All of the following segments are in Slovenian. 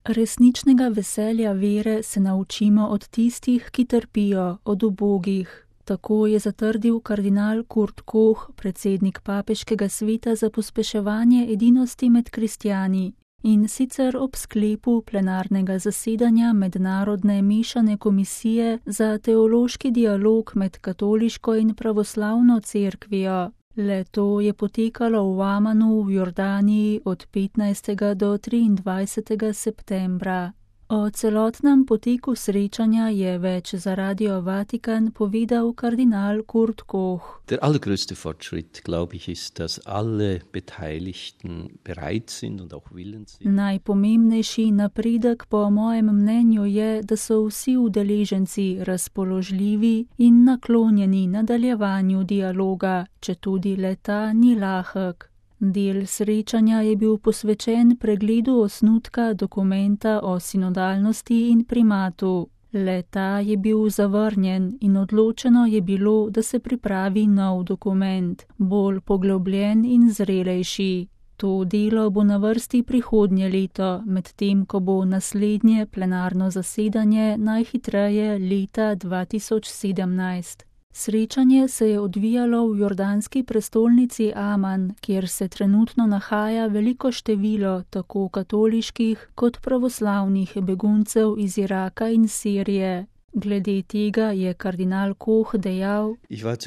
Resničnega veselja vere se naučimo od tistih, ki trpijo, od ubogih. Tako je zatrdil kardinal Kurt Koch, predsednik Papeškega sveta za pospeševanje edinosti med kristjani, in sicer ob sklepu plenarnega zasedanja Mednarodne mešane komisije za teološki dialog med katoliško in pravoslavno cerkvijo. Le-to je potekalo v Amanu v Jordaniji od 15. do 23. septembra. O celotnem poteku srečanja je več za Radio Vatikan povedal kardinal Kurt Koch. Der allergrößte Fortschritt, glaube ich, ist, dass alle Beteiligten bereit sind und auch willens sind. Najpomembnejši napredek po mojem mnenju je, da so vsi udeleženci razpoložljivi in naklonjeni nadaljevanju dialoga, četudi le-ta ni lahek. Del srečanja je bil posvečen pregledu osnutka dokumenta o sinodalnosti in primatu. Le-ta je bil zavrnjen in odločeno je bilo, da se pripravi nov dokument, bolj poglobljen in zrelejši. To delo bo na vrsti prihodnje leto, medtem ko bo naslednje plenarno zasedanje najhitreje leta 2017. Srečanje se je odvijalo v jordanski prestolnici Aman, kjer se trenutno nahaja veliko število tako katoliških kot pravoslavnih beguncev iz Iraka in Sirije. Glede tega je kardinal Koch dejal: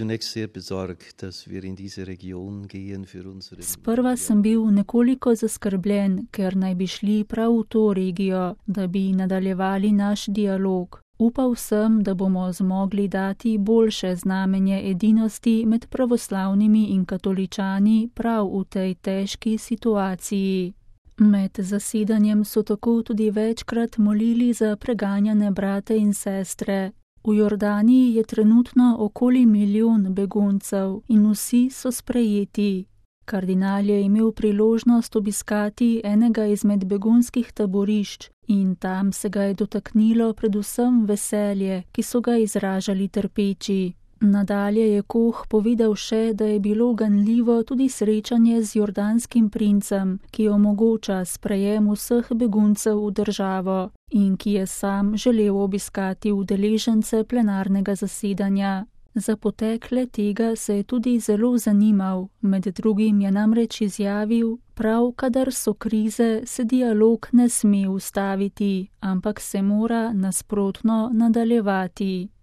Sprva sem bil nekoliko zaskrbljen, ker naj bi šli prav v to regijo, da bi nadaljevali naš dialog. Upal sem, da bomo zmogli dati boljše znamenje edinosti med pravoslavnimi in katoličani prav v tej težki situaciji. Med zasedanjem so tako tudi večkrat molili za preganjane brate in sestre. V Jordaniji je trenutno okoli 1 milijon beguncev in vsi so sprejeti. Kardinal je imel priložnost obiskati enega izmed begunskih taborišč in tam se ga je dotaknilo predvsem veselje, ki so ga izražali trpeči. Nadalje je Koch povedal še, da je bilo ganljivo tudi srečanje z jordanskim princem, ki omogoča sprejem vseh beguncev v državo in ki je sam želel obiskati udeležence plenarnega zasedanja. Za potek le-tega se je tudi zelo zanimal, med drugim je namreč izjavil: prav kadar so krize, se dialog ne sme ustaviti, ampak se mora nasprotno nadaljevati.